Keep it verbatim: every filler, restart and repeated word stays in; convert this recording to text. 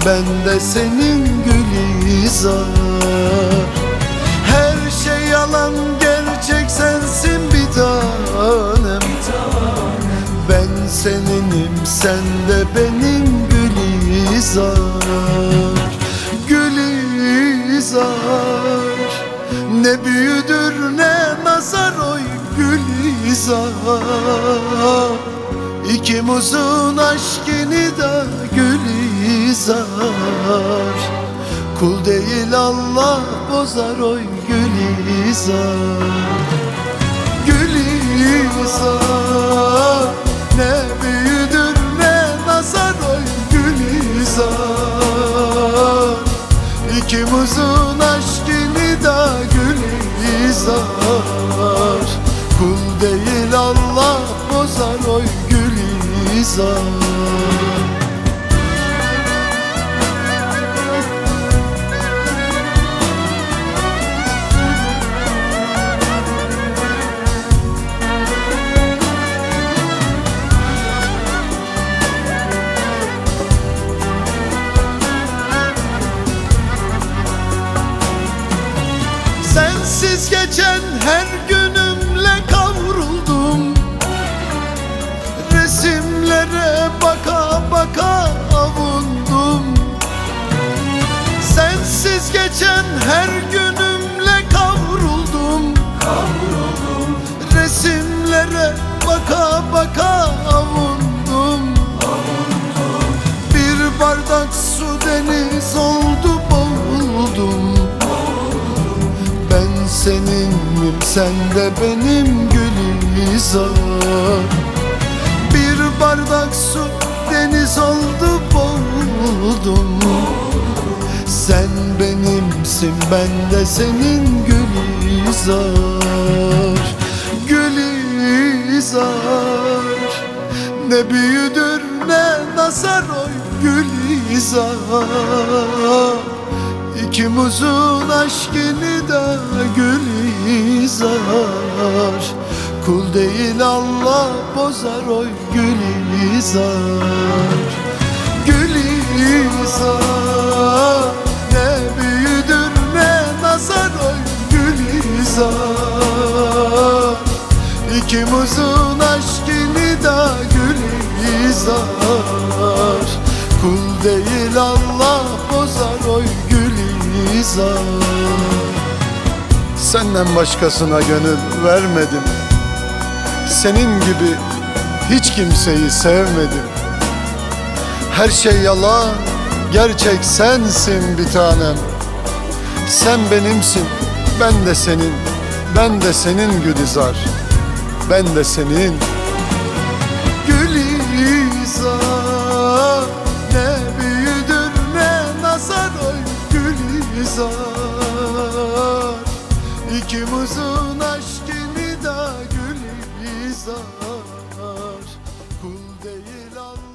ben de senin Gülizar. Her şey yalan, gerçek sensin bir tanem. Ben seninim, sen de benim Gülizar. Gülizar, ne büyüdür ne nazar oy Gülizar. İkimizin aşkını da Gülizar. Kul değil Allah bozar oy Gülizar. Gülizar, ne büyüdür ne nazar oy Gülizar. İkimizin aşkını da Gülizar. Kul değil Allah bozar oy Gülizar. Sensiz geçen her günümle kavruldum. Resimlere baka baka avundum. Sensiz geçen her günümle kavruldum. Kavruldum. Resimlere baka baka avundum. Avundum. Bir bardak su deniz oldu boğuldum. Ben seninim, sen de benim Gülizar. Bir bardak su deniz oldu boğuldum. Sen benimsin, ben de senin Gülizar. Gülizar, ne büyüdür ne nazar oy Gülizar. İkimizin aşkını da Gülizar. Kul değil Allah bozar oy Gülizar. Gülizar, ne büyüdür ne nazar oy Gülizar. İkimizin aşkını da Gülizar. Kul değil Allah bozar oy Gülizar. Senden başkasına gönül vermedim. Senin gibi hiç kimseyi sevmedim. Her şey yalan, gerçek sensin bir tanem. Sen benimsin, ben de senin. Ben de senin Gülizar. Ben de senin Gülizar. Ne büyüdür ne nazar oy Gülizar. İkimizin aşkını da Gülizar. Kul değil Allah.